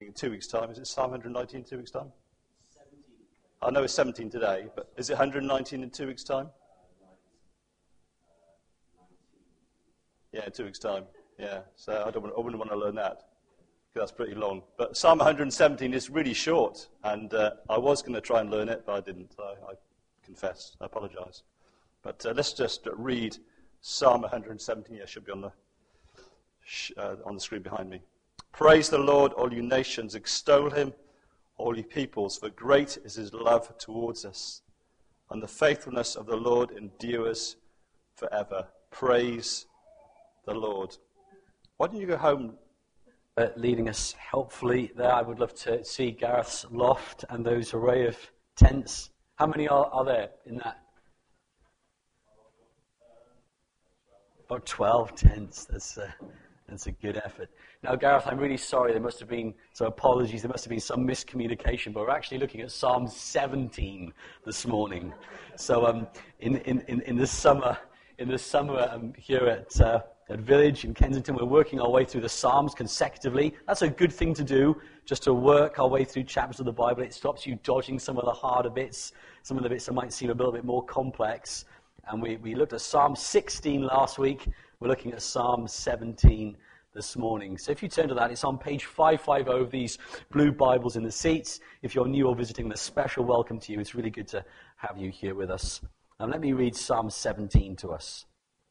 in 2 weeks' time. Is it Psalm 119 in 2 weeks' time? 17. I know it's 17 today, but is it 119 in 2 weeks' time? 19. Yeah, in 2 weeks' time. Yeah, so I wouldn't want to learn that, because that's pretty long. But Psalm 117 is really short, and I was going to try and learn it, but I didn't. I confess. I apologize. But let's just read Psalm 117. Yeah, it should be on the screen behind me. Praise the Lord, all you nations. Extol him, all you peoples. For great is his love towards us. And the faithfulness of the Lord endures forever. Praise the Lord. Why don't you go home? Leading us helpfully there. I would love to see Gareth's loft and those array of tents. How many are there in that? About 12 tents. That's a good effort. Now, Gareth, I'm really sorry. There must have been some apologies. There must have been some miscommunication. But we're actually looking at Psalm 17 this morning. So, in the summer here at Village in Kensington, we're working our way through the Psalms consecutively. That's a good thing to do, just to work our way through chapters of the Bible. It stops you dodging some of the harder bits, some of the bits that might seem a little bit more complex. And we looked at Psalm 16 last week. We're looking at Psalm 17 this morning. So if you turn to that, it's on page 550 of these blue Bibles in the seats. If you're new or visiting, a special welcome to you. It's really good to have you here with us. And let me read Psalm 17 to us.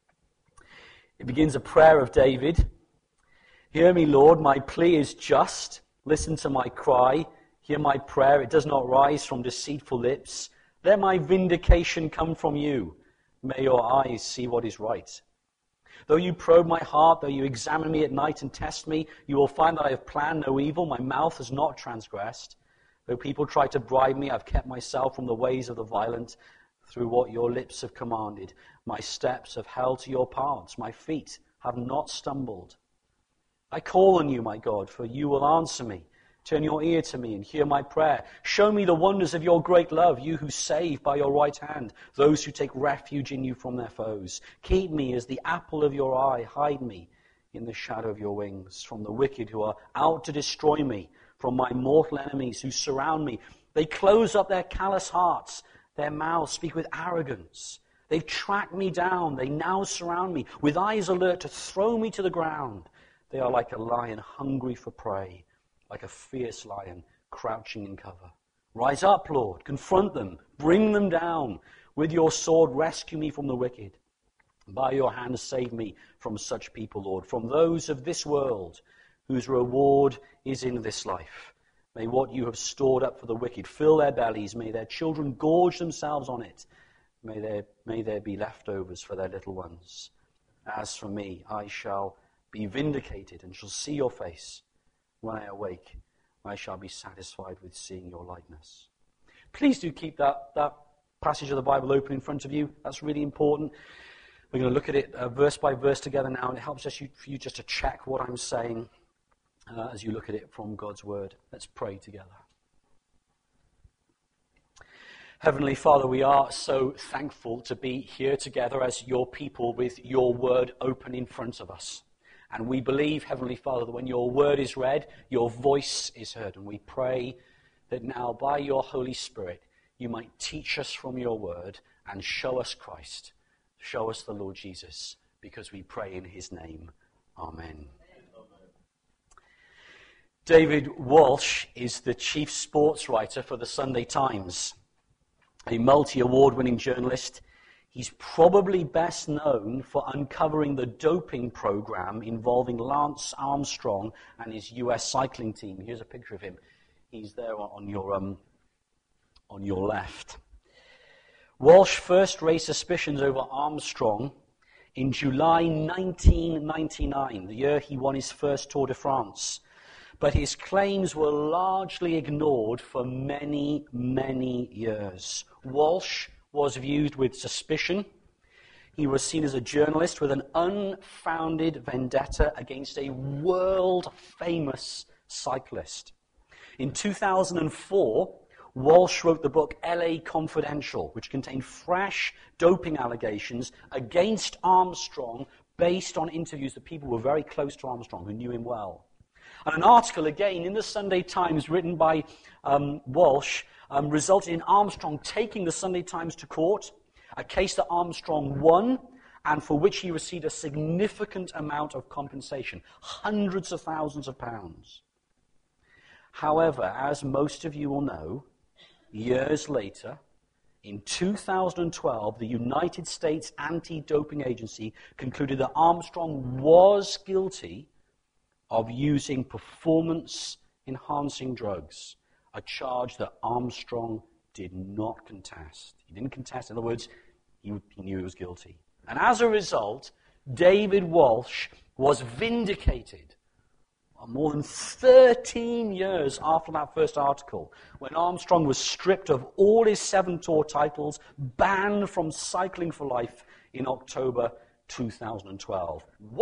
It begins a prayer of David. Hear me, Lord, my plea is just. Listen to my cry. Hear my prayer. It does not rise from deceitful lips. Let my vindication come from you. May your eyes see what is right. Though you probe my heart, though you examine me at night and test me, you will find that I have planned no evil. My mouth has not transgressed. Though people try to bribe me, I've kept myself from the ways of the violent. Through what your lips have commanded, my steps have held to your paths. My feet have not stumbled. I call on you, my God, for you will answer me. Turn your ear to me and hear my prayer. Show me the wonders of your great love, you who save by your right hand, those who take refuge in you from their foes. Keep me as the apple of your eye. Hide me in the shadow of your wings from the wicked who are out to destroy me, from my mortal enemies who surround me. They close up their callous hearts. Their mouths speak with arrogance. They've tracked me down. They now surround me with eyes alert to throw me to the ground. They are like a lion hungry for prey, like a fierce lion crouching in cover. Rise up, Lord. Confront them. Bring them down. With your sword, rescue me from the wicked. By your hand, save me from such people, Lord, from those of this world whose reward is in this life. May what you have stored up for the wicked fill their bellies. May their children gorge themselves on it. May there be leftovers for their little ones. As for me, I shall be vindicated and shall see your face. When I awake, I shall be satisfied with seeing your likeness. Please do keep that passage of the Bible open in front of you. That's really important. We're going to look at it verse by verse together now, and it helps for you just to check what I'm saying as you look at it from God's Word. Let's pray together. Heavenly Father, we are so thankful to be here together as your people with your Word open in front of us. And we believe, Heavenly Father, that when your Word is read, your voice is heard. And we pray that now by your Holy Spirit, you might teach us from your Word and show us Christ. Show us the Lord Jesus, because we pray in his name. Amen. David Walsh is the chief sports writer for the Sunday Times, a multi-award-winning journalist. He's probably best known for uncovering the doping program involving Lance Armstrong and his US cycling team. Here's a picture of him. He's there on your left. Walsh first raised suspicions over Armstrong in July 1999, the year he won his first Tour de France. But his claims were largely ignored for many, many years. Walsh was viewed with suspicion. He was seen as a journalist with an unfounded vendetta against a world-famous cyclist. In 2004, Walsh wrote the book LA Confidential, which contained fresh doping allegations against Armstrong based on interviews that people who were very close to Armstrong, who knew him well. And an article, again, in the Sunday Times written by Walsh resulted in Armstrong taking the Sunday Times to court, a case that Armstrong won and for which he received a significant amount of compensation, hundreds of thousands of pounds. However, as most of you will know, years later, in 2012, the United States Anti-Doping Agency concluded that Armstrong was guilty of using performance-enhancing drugs, a charge that Armstrong did not contest. He didn't contest. In other words, he knew he was guilty. And as a result, David Walsh was vindicated more than 13 years after that first article, when Armstrong was stripped of all his 7 Tour titles, banned from cycling for life in October 2012.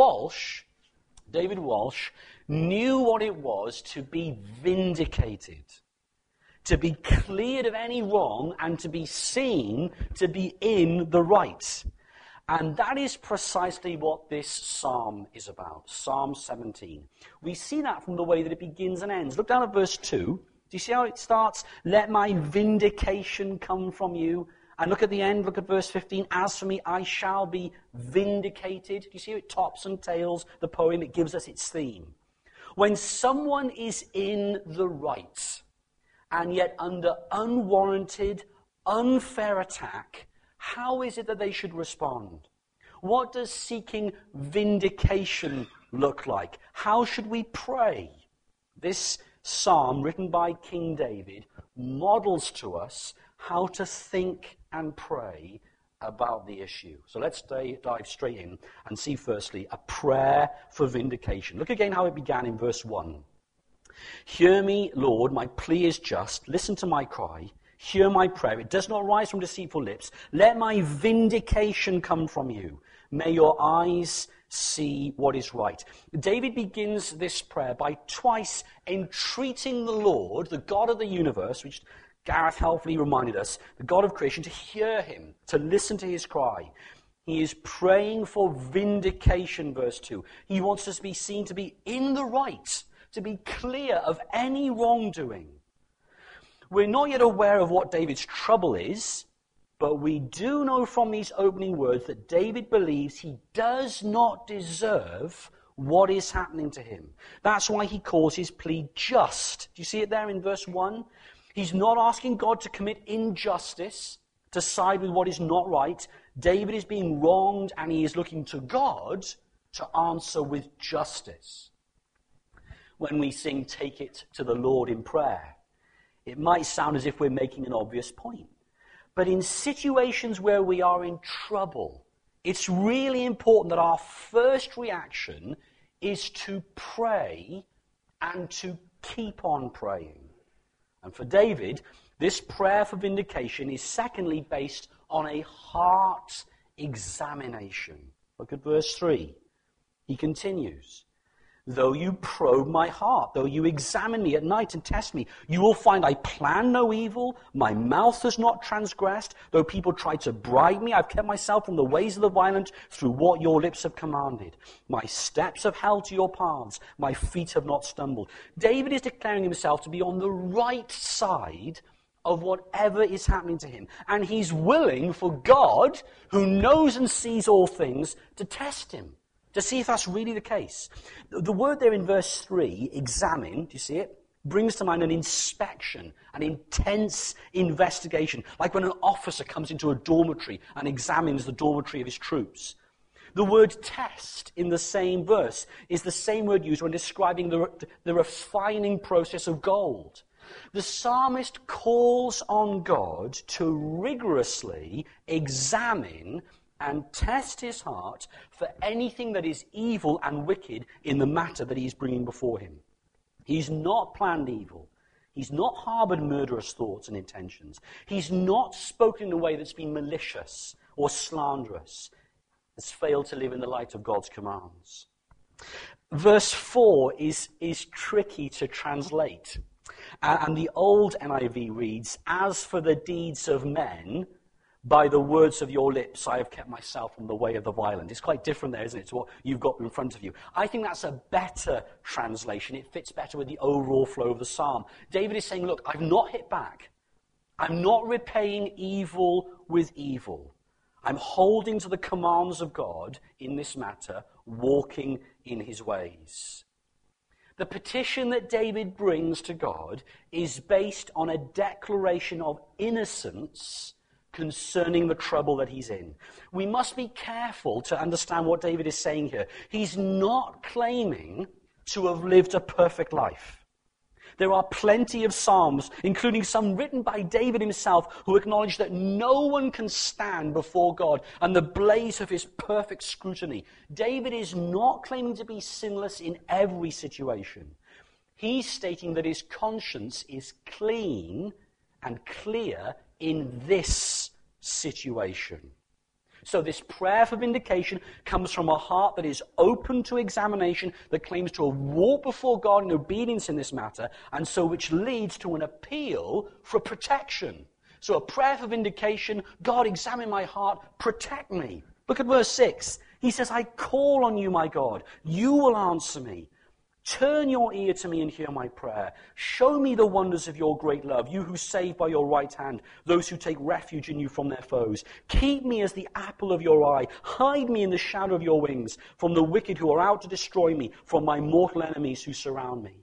David Walsh, knew what it was to be vindicated, to be cleared of any wrong, and to be seen to be in the right. And that is precisely what this psalm is about, Psalm 17. We see that from the way that it begins and ends. Look down at verse 2. Do you see how it starts? Let my vindication come from you. And look at the end, look at verse 15. As for me, I shall be vindicated. Do you see how it tops and tails the poem? It gives us its theme. When someone is in the right, and yet under unwarranted, unfair attack, how is it that they should respond? What does seeking vindication look like? How should we pray? This psalm, written by King David, models to us how to think and pray about the issue. So let's dive straight in and see firstly a prayer for vindication. Look again how it began in verse 1. Hear me, Lord, my plea is just. Listen to my cry. Hear my prayer. It does not rise from deceitful lips. Let my vindication come from you. May your eyes see what is right. David begins this prayer by twice entreating the Lord, the God of the universe, which Gareth helpfully reminded us, the God of creation, to hear him, to listen to his cry. He is praying for vindication, verse 2. He wants us to be seen to be in the right, to be clear of any wrongdoing. We're not yet aware of what David's trouble is, but we do know from these opening words that David believes he does not deserve what is happening to him. That's why he calls his plea just. Do you see it there in verse 1? He's not asking God to commit injustice, to side with what is not right. David is being wronged, and he is looking to God to answer with justice. When we sing, "Take It to the Lord" in prayer, it might sound as if we're making an obvious point. But in situations where we are in trouble, it's really important that our first reaction is to pray and to keep on praying. And for David, this prayer for vindication is secondly based on a heart examination. Look at verse 3. He continues, "Though you probe my heart, though you examine me at night and test me, you will find I plan no evil, my mouth has not transgressed. Though people try to bribe me, I've kept myself from the ways of the violent through what your lips have commanded. My steps have held to your paths, my feet have not stumbled." David is declaring himself to be on the right side of whatever is happening to him. And he's willing for God, who knows and sees all things, to test him, to see if that's really the case. The word there in verse 3, examine, do you see it? Brings to mind an inspection, an intense investigation, like when an officer comes into a dormitory and examines the dormitory of his troops. The word test in the same verse is the same word used when describing the refining process of gold. The psalmist calls on God to rigorously examine and test his heart for anything that is evil and wicked in the matter that he's bringing before him. He's not planned evil. He's not harbored murderous thoughts and intentions. He's not spoken in a way that's been malicious or slanderous. Has failed to live in the light of God's commands. Verse 4 is tricky to translate. And the old NIV reads, "As for the deeds of men," By the words of your lips, I have kept myself from the way of the violent. It's quite different there, isn't it, to what you've got in front of you. I think that's a better translation. It fits better with the overall flow of the psalm. David is saying, look, I've not hit back. I'm not repaying evil with evil. I'm holding to the commands of God in this matter, walking in his ways. The petition that David brings to God is based on a declaration of innocence concerning the trouble that he's in. We must be careful to understand what David is saying here. He's not claiming to have lived a perfect life. There are plenty of psalms, including some written by David himself, who acknowledge that no one can stand before God and the blaze of his perfect scrutiny. David is not claiming to be sinless in every situation. He's stating that his conscience is clean and clear in this situation. So this prayer for vindication comes from a heart that is open to examination, that claims to have walked before God in obedience in this matter, and so which leads to an appeal for protection. So a prayer for vindication, God, examine my heart, protect me. Look at verse 6. He says, I call on you, my God. You will answer me. Turn your ear to me and hear my prayer. Show me the wonders of your great love, you who save by your right hand, those who take refuge in you from their foes. Keep me as the apple of your eye. Hide me in the shadow of your wings from the wicked who are out to destroy me, from my mortal enemies who surround me.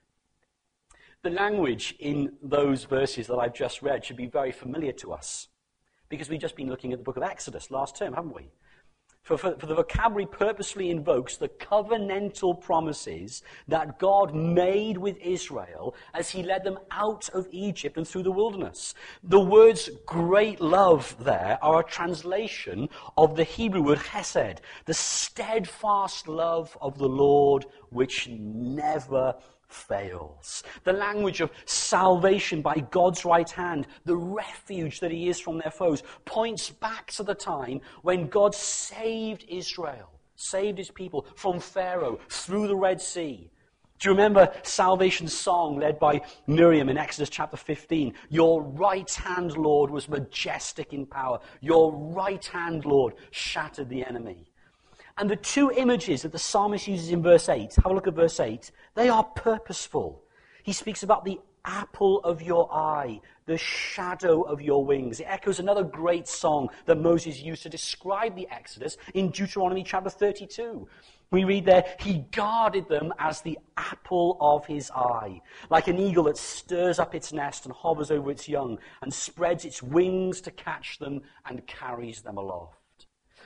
The language in those verses that I've just read should be very familiar to us, because we've just been looking at the book of Exodus last term, haven't we? For the vocabulary purposely invokes the covenantal promises that God made with Israel as he led them out of Egypt and through the wilderness. The words great love there are a translation of the Hebrew word chesed, the steadfast love of the Lord which never fails. The language of salvation by God's right hand, the refuge that he is from their foes, points back to the time when God saved Israel, saved his people from Pharaoh through the Red Sea. Do you remember salvation's song led by Miriam in Exodus chapter 15? Your right hand, Lord, was majestic in power. Your right hand, Lord, shattered the enemy. And the two images that the psalmist uses in verse 8, have a look at verse 8, they are purposeful. He speaks about the apple of your eye, the shadow of your wings. It echoes another great song that Moses used to describe the Exodus in Deuteronomy chapter 32. We read there, he guarded them as the apple of his eye, like an eagle that stirs up its nest and hovers over its young and spreads its wings to catch them and carries them aloft.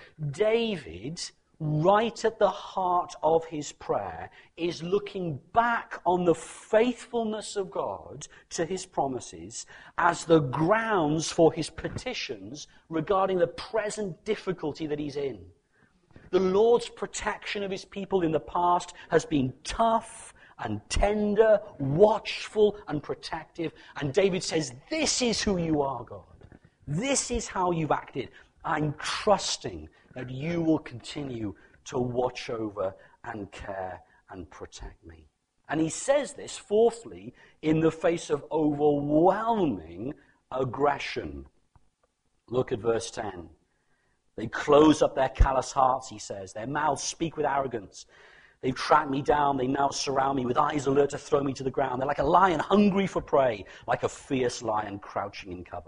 David, right at the heart of his prayer, is looking back on the faithfulness of God to his promises as the grounds for his petitions regarding the present difficulty that he's in. The Lord's protection of his people in the past has been tough and tender, watchful and protective. And David says, this is who you are, God. This is how you've acted. I'm trusting that you will continue to watch over and care and protect me. And he says this, fourthly, in the face of overwhelming aggression. Look at verse 10. They close up their callous hearts, he says. Their mouths speak with arrogance. They've tracked me down. They now surround me with eyes alert to throw me to the ground. They're like a lion hungry for prey, like a fierce lion crouching in cover.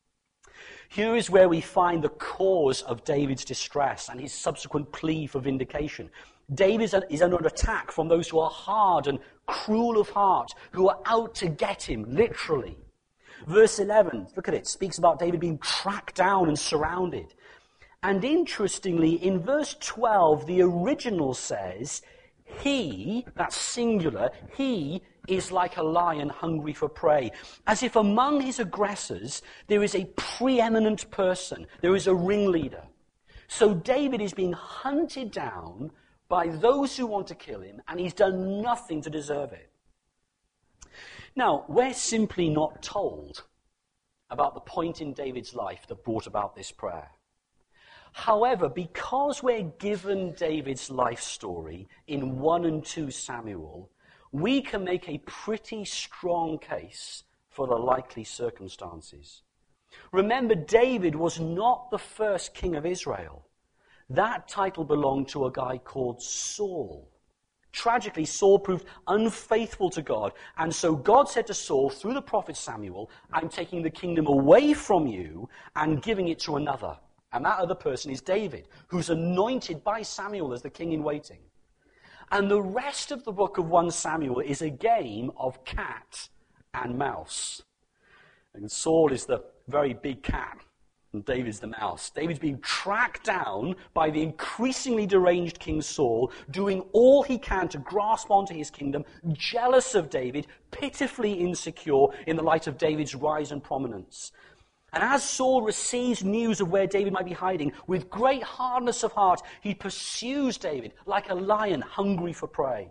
Here is where we find the cause of David's distress and his subsequent plea for vindication. David is under attack from those who are hard and cruel of heart, who are out to get him, literally. Verse 11, look at it, speaks about David being tracked down and surrounded. And interestingly, in verse 12, the original says, he, that's singular, he is like a lion hungry for prey. As if among his aggressors, there is a preeminent person. There is a ringleader. So David is being hunted down by those who want to kill him, and he's done nothing to deserve it. Now, we're simply not told about the point in David's life that brought about this prayer. However, because we're given David's life story in 1 and 2 Samuel, we can make a pretty strong case for the likely circumstances. Remember, David was not the first king of Israel. That title belonged to a guy called Saul. Tragically, Saul proved unfaithful to God, and so God said to Saul through the prophet Samuel, I'm taking the kingdom away from you and giving it to another. And that other person is David, who's anointed by Samuel as the king in waiting. And the rest of the book of 1 Samuel is a game of cat and mouse. And Saul is the very big cat, and David's the mouse. David's being tracked down by the increasingly deranged King Saul, doing all he can to grasp onto his kingdom, jealous of David, pitifully insecure in the light of David's rise and prominence. And as Saul receives news of where David might be hiding, with great hardness of heart, he pursues David like a lion hungry for prey.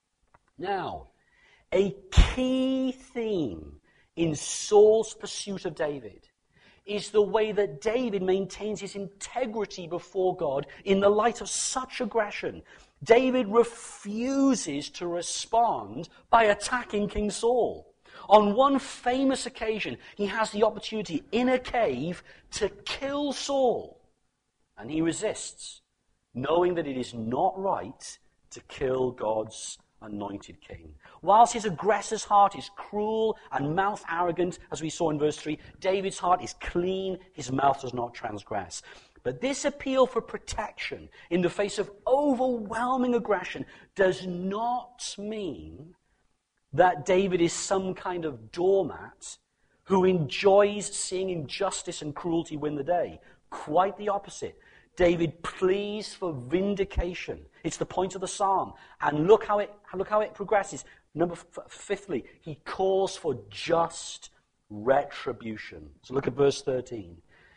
Now, a key theme in Saul's pursuit of David is the way that David maintains his integrity before God in the light of such aggression. David refuses to respond by attacking King Saul. On one famous occasion, he has the opportunity in a cave to kill Saul. And he resists, knowing that it is not right to kill God's anointed king. Whilst his aggressor's heart is cruel and mouth arrogant, as we saw in verse 3, David's heart is clean, his mouth does not transgress. But this appeal for protection in the face of overwhelming aggression does not mean that David is some kind of doormat who enjoys seeing injustice and cruelty win the day. Quite the opposite. David pleads for vindication. It's the point of the psalm. And look how it progresses. Fifthly, he calls for just retribution. So look at verse 13.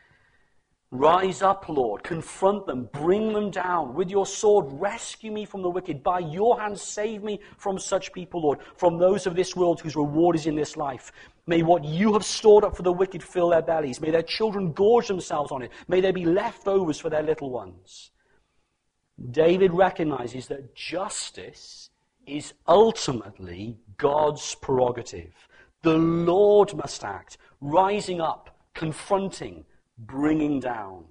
Rise up, Lord, confront them, bring them down. With your sword, rescue me from the wicked. By your hand, save me from such people, Lord, from those of this world whose reward is in this life. May what you have stored up for the wicked fill their bellies. May their children gorge themselves on it. May there be leftovers for their little ones. David recognizes that justice is ultimately God's prerogative. The Lord must act, rising up, confronting, bringing down.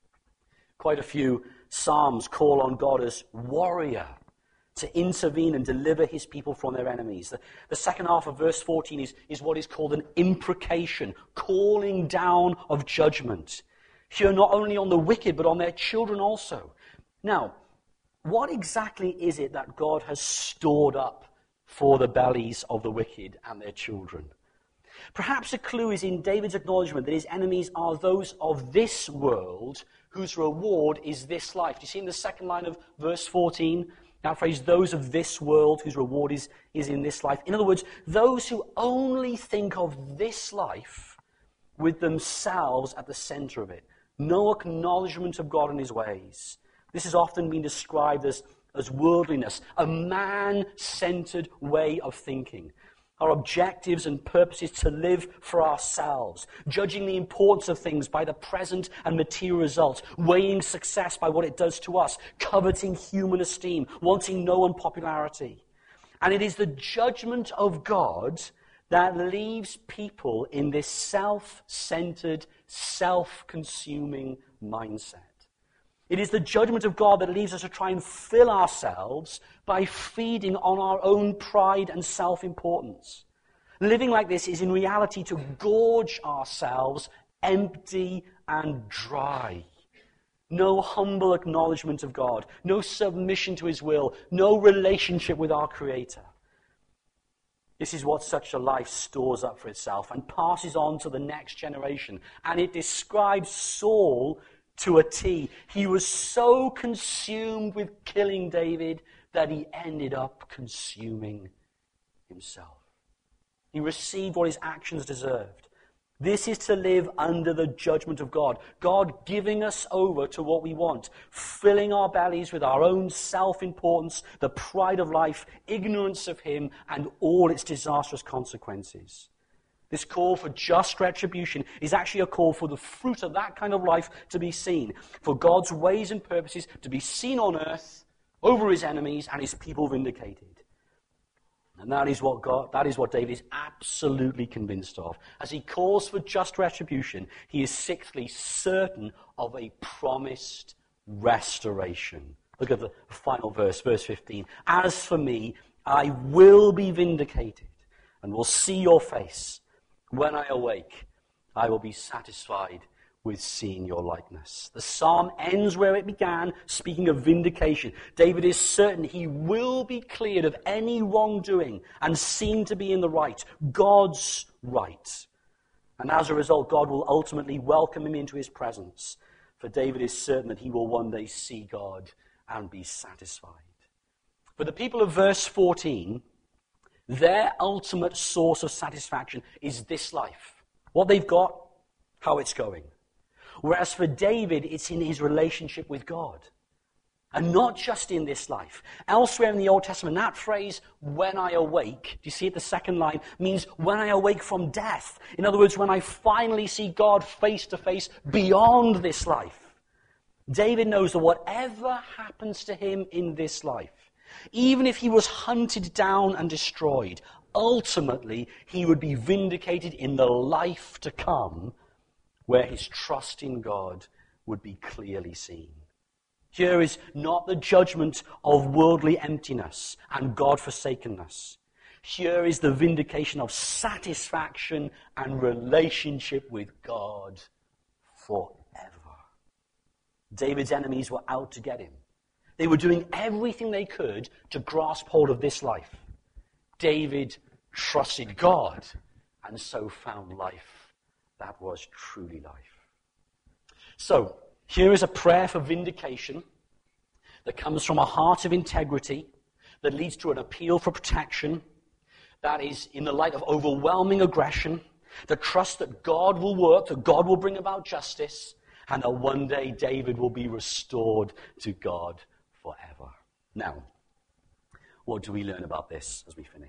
Quite a few psalms call on God as warrior to intervene and deliver his people from their enemies. The second half of verse 14 is what is called an imprecation, calling down of judgment. Here not only on the wicked, but on their children also. Now, what exactly is it that God has stored up for the bellies of the wicked and their children? Perhaps a clue is in David's acknowledgement that his enemies are those of this world whose reward is this life. Do you see in the second line of verse 14, that phrase, those of this world whose reward is in this life? In other words, those who only think of this life with themselves at the center of it. No acknowledgement of God and his ways. This has often been described as worldliness, a man-centered way of thinking. Our objectives and purposes to live for ourselves, judging the importance of things by the present and material results, weighing success by what it does to us, coveting human esteem, wanting no unpopularity. And it is the judgment of God that leaves people in this self-centered, self-consuming mindset. It is the judgment of God that leaves us to try and fill ourselves by feeding on our own pride and self-importance. Living like this is in reality to gorge ourselves empty and dry. No humble acknowledgement of God, no submission to his will, no relationship with our Creator. This is what such a life stores up for itself and passes on to the next generation. And it describes Saul to a T. He was so consumed with killing David that he ended up consuming himself. He received what his actions deserved. This is to live under the judgment of God. God giving us over to what we want, filling our bellies with our own self-importance, the pride of life, ignorance of him, and all its disastrous consequences. This call for just retribution is actually a call for the fruit of that kind of life to be seen, for God's ways and purposes to be seen on earth, over his enemies, and his people vindicated. And that is what David is absolutely convinced of. As he calls for just retribution, he is sixthly certain of a promised restoration. Look at the final verse 15. As for me, I will be vindicated and will see your face. When I awake, I will be satisfied with seeing your likeness. The psalm ends where it began, speaking of vindication. David is certain he will be cleared of any wrongdoing and seen to be in the right, God's right. And as a result, God will ultimately welcome him into his presence. For David is certain that he will one day see God and be satisfied. For the people of verse 14, their ultimate source of satisfaction is this life. What they've got, how it's going. Whereas for David, it's in his relationship with God. And not just in this life. Elsewhere in the Old Testament, that phrase, when I awake, do you see it, the second line, means when I awake from death. In other words, when I finally see God face to face beyond this life. David knows that whatever happens to him in this life, even if he was hunted down and destroyed, ultimately he would be vindicated in the life to come, where his trust in God would be clearly seen. Here is not the judgment of worldly emptiness and God-forsakenness. Here is the vindication of satisfaction and relationship with God forever. David's enemies were out to get him. They were doing everything they could to grasp hold of this life. David trusted God and so found life that was truly life. So, here is a prayer for vindication that comes from a heart of integrity, that leads to an appeal for protection, that is in the light of overwhelming aggression, the trust that God will work, that God will bring about justice, and that one day David will be restored to God forever. Now, what do we learn about this as we finish?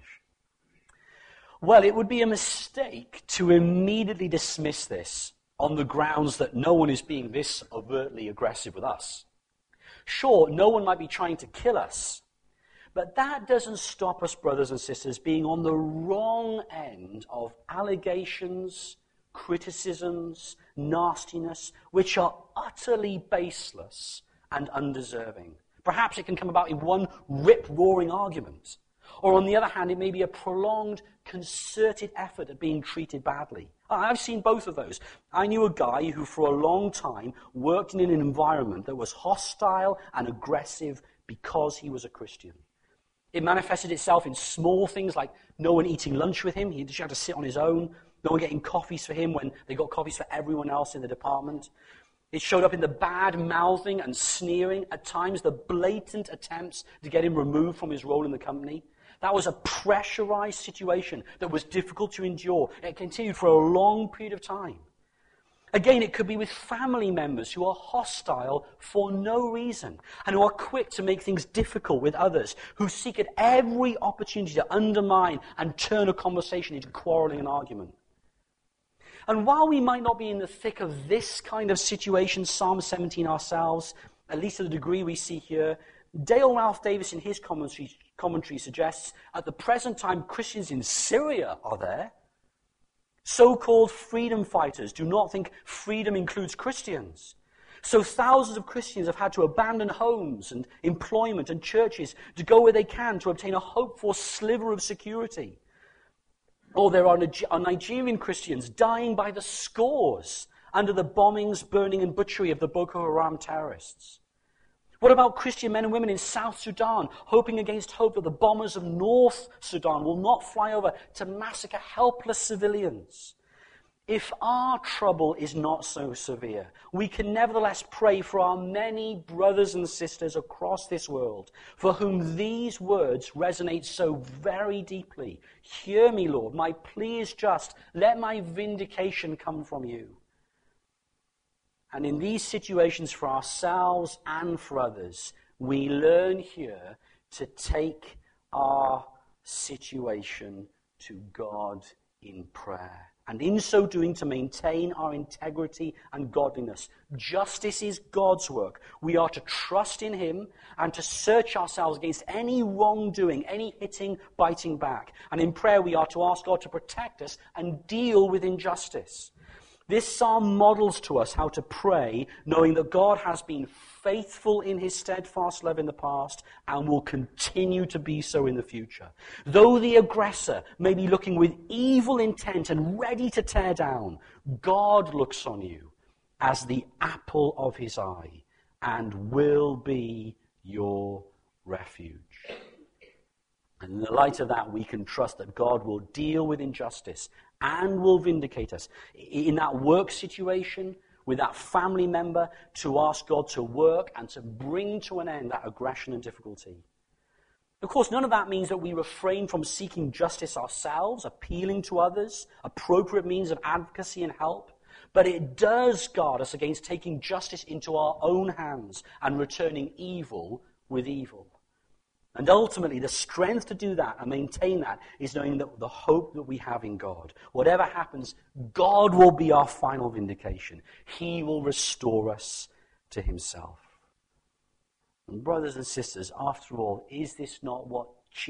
Well, it would be a mistake to immediately dismiss this on the grounds that no one is being this overtly aggressive with us. Sure, no one might be trying to kill us, but that doesn't stop us, brothers and sisters, being on the wrong end of allegations, criticisms, nastiness, which are utterly baseless and undeserving. Perhaps it can come about in one rip-roaring argument. Or on the other hand, it may be a prolonged, concerted effort at being treated badly. I've seen both of those. I knew a guy who for a long time worked in an environment that was hostile and aggressive because he was a Christian. It manifested itself in small things like no one eating lunch with him. He just had to sit on his own. No one getting coffees for him when they got coffees for everyone else in the department. It showed up in the bad mouthing and sneering, at times the blatant attempts to get him removed from his role in the company. That was a pressurized situation that was difficult to endure. It continued for a long period of time. Again, it could be with family members who are hostile for no reason and who are quick to make things difficult with others, who seek at every opportunity to undermine and turn a conversation into quarreling and argument. And while we might not be in the thick of this kind of situation, Psalm 17 ourselves, at least to the degree we see here, Dale Ralph Davis in his commentary suggests at the present time Christians in Syria are there. So-called freedom fighters do not think freedom includes Christians. So thousands of Christians have had to abandon homes and employment and churches to go where they can to obtain a hoped-for sliver of security. Or there are Nigerian Christians dying by the scores under the bombings, burning and butchery of the Boko Haram terrorists. What about Christian men and women in South Sudan, hoping against hope that the bombers of North Sudan will not fly over to massacre helpless civilians? If our trouble is not so severe, we can nevertheless pray for our many brothers and sisters across this world, for whom these words resonate so very deeply. Hear me, Lord, my plea is just. Let my vindication come from you. And in these situations for ourselves and for others, we learn here to take our situation to God in prayer. And in so doing, to maintain our integrity and godliness. Justice is God's work. We are to trust in him and to search ourselves against any wrongdoing, any hitting, biting back. And in prayer, we are to ask God to protect us and deal with injustice. This psalm models to us how to pray, knowing that God has been faithful in his steadfast love in the past and will continue to be so in the future. Though the aggressor may be looking with evil intent and ready to tear down, God looks on you as the apple of his eye and will be your refuge. And in the light of that, we can trust that God will deal with injustice and will vindicate us. In that work situation, with that family member, to ask God to work and to bring to an end that aggression and difficulty. Of course, none of that means that we refrain from seeking justice ourselves, appealing to others, appropriate means of advocacy and help. But it does guard us against taking justice into our own hands and returning evil with evil. And ultimately, the strength to do that and maintain that is knowing that the hope that we have in God. Whatever happens, God will be our final vindication. He will restore us to himself. And brothers and sisters, after all, is this not what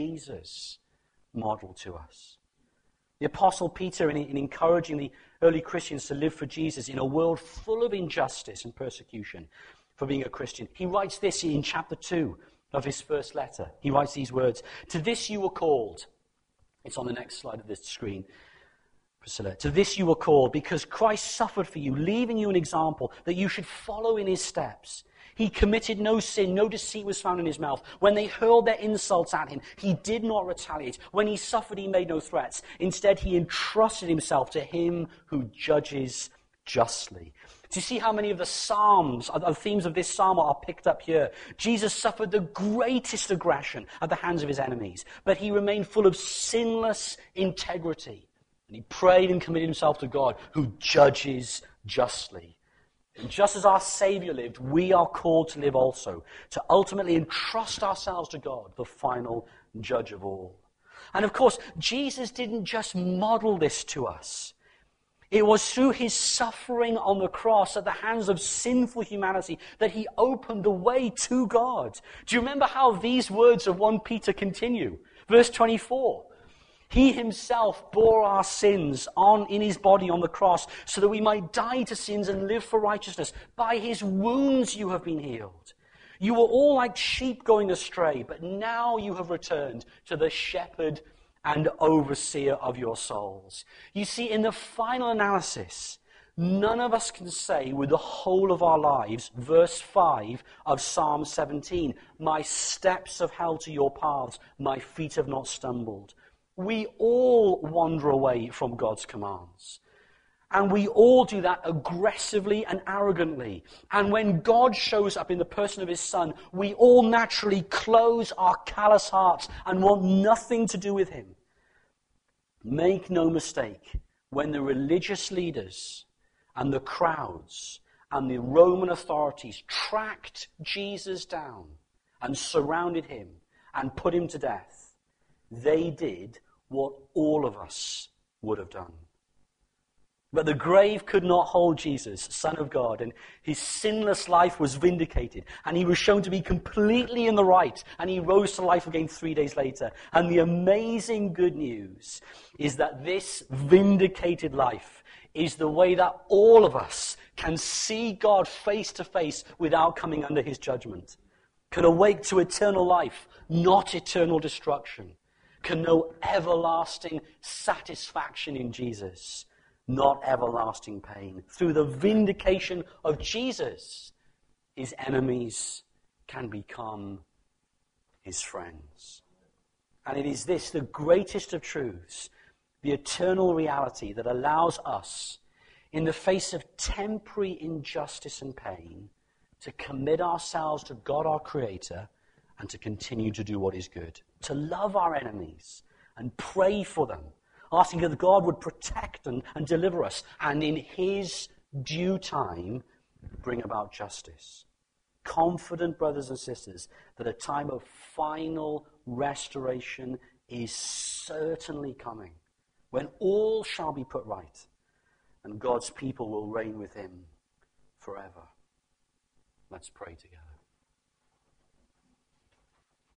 Jesus modeled to us? The Apostle Peter, in encouraging the early Christians to live for Jesus in a world full of injustice and persecution for being a Christian, he writes this in chapter 2 of his first letter. He writes these words, "To this you were called." It's on the next slide of this screen, Priscilla. "To this you were called, because Christ suffered for you, leaving you an example that you should follow in his steps. He committed no sin, no deceit was found in his mouth. When they hurled their insults at him, he did not retaliate. When he suffered, he made no threats. Instead, he entrusted himself to him who judges justly." Do you see how many of the Psalms, the themes of this Psalm are picked up here? Jesus suffered the greatest aggression at the hands of his enemies, but he remained full of sinless integrity. And he prayed and committed himself to God, who judges justly. And just as our Savior lived, we are called to live also, to ultimately entrust ourselves to God, the final judge of all. And of course, Jesus didn't just model this to us. It was through his suffering on the cross at the hands of sinful humanity that he opened the way to God. Do you remember how these words of 1 Peter continue? Verse 24. "He himself bore our sins in his body on the cross so that we might die to sins and live for righteousness. By his wounds you have been healed. You were all like sheep going astray, but now you have returned to the shepherd and overseer of your souls." You see, in the final analysis, none of us can say with the whole of our lives, verse 5 of Psalm 17, "My steps have held to your paths, my feet have not stumbled." We all wander away from God's commands. And we all do that aggressively and arrogantly. And when God shows up in the person of his Son, we all naturally close our callous hearts and want nothing to do with him. Make no mistake, when the religious leaders and the crowds and the Roman authorities tracked Jesus down and surrounded him and put him to death, they did what all of us would have done. But the grave could not hold Jesus, Son of God, and his sinless life was vindicated, and he was shown to be completely in the right, and he rose to life again 3 days later. And the amazing good news is that this vindicated life is the way that all of us can see God face to face without coming under his judgment, can awake to eternal life, not eternal destruction, can know everlasting satisfaction in Jesus, not everlasting pain. Through the vindication of Jesus, his enemies can become his friends. And it is this, the greatest of truths, the eternal reality that allows us, in the face of temporary injustice and pain, to commit ourselves to God our Creator and to continue to do what is good, to love our enemies and pray for them, asking that God would protect and deliver us, and in his due time, bring about justice. Confident, brothers and sisters, that a time of final restoration is certainly coming. when all shall be put right, and God's people will reign with him forever. Let's pray together.